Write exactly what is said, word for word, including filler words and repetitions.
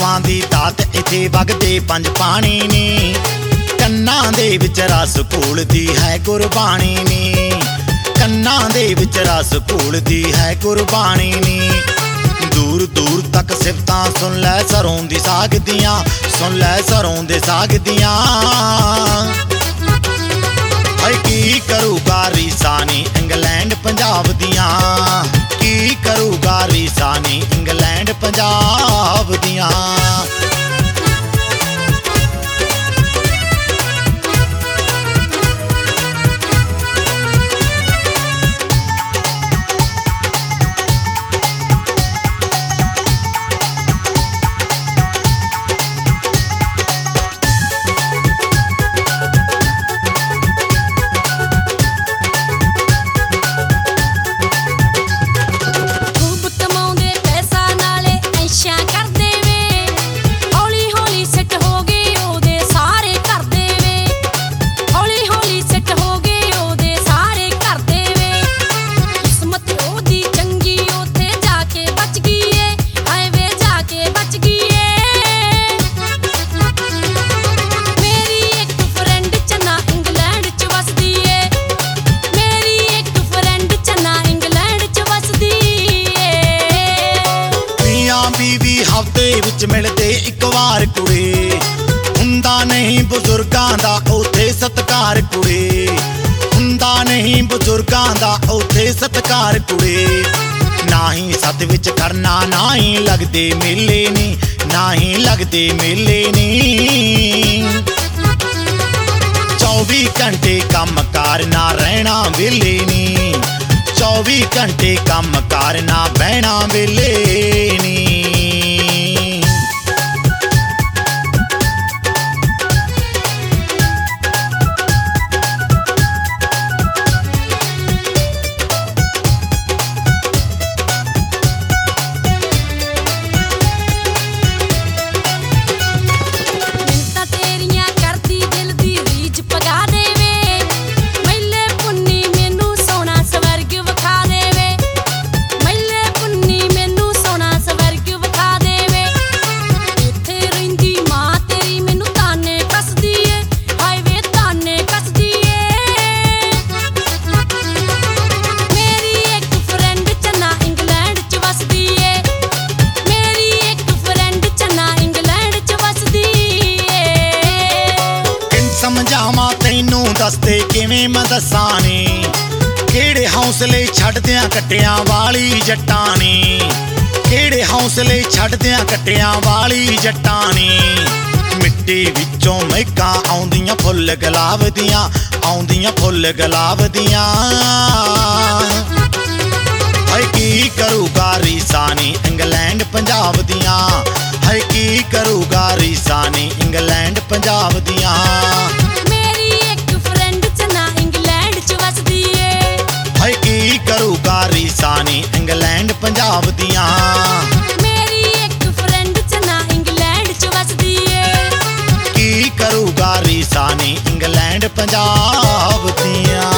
ਗੁਰੂਆਂ ਦੀ ਦਾਤ ਇੱਥੇ ਵਗਦੇ ਪੰਜ ਪਾਣੀ ਨੀ। ਕੰਨਾਂ ਦੇ ਵਿੱਚ ਰਸ ਘੋਲਦੀ ਹੈ ਗੁਰਬਾਣੀ ਨੀ। ਕੰਨਾਂ ਦੇ ਵਿੱਚ ਰਸ ਘੋਲਦੀ ਹੈ ਗੁਰਬਾਣੀ ਨੀ। दूर दूर तक सिफतां सुन लै सरों दी साग दियां, सुन लै सरों दे साग दियां। हाय की करूगा रीसानी इंग्लैंड पंजाब दियां, की करूगा रीसानी इंग्लैंड पंजाब दियां। हफ्ते विच मिलदे इक वार कुड़े, हुंदा नहीं बुजुर्गां दा उत्थे सत्कार कुड़े। हुंदा नहीं बुजुर्गां दा उत्थे सत्कार कुड़े। ना ही सत विच करना ना ही लगदे मेले नी, ना ही लगदे मेले नी। चौबी घंटे कम कार ना रहना वेले नी, चौबी घंटे कम कार ना बहना वेले नी। समझावां तैनू दसदे किवें मैं दस्सां नी, किहड़े हौसले छड्डदियां कट्टियां वाली जट्टां नी। किहड़े हौसले छड्डदियां कट्टियां वाली जट्टां नी। मिट्टी विचों महकां आउंदियां फुੱਲ गुलाब दियां, आउंदियां फुੱਲ गुलाब दियां। हाय की करूगा रीसानी इंग्लैंड पंजाब दियां, हाय की करूगा रीसानी इंग्लैंड पंजाब दियां। मेरी एक फ्रेंड चना इंग्लैंड च वसदी ए, हाय की करूगा रीसानी इंग्लैंड पंजाब दियां। मेरी एक फ्रेंड चना इंग्लैंड च वसदी ए, की करूगा रीसानी इंग्लैंड पंजाब दियां।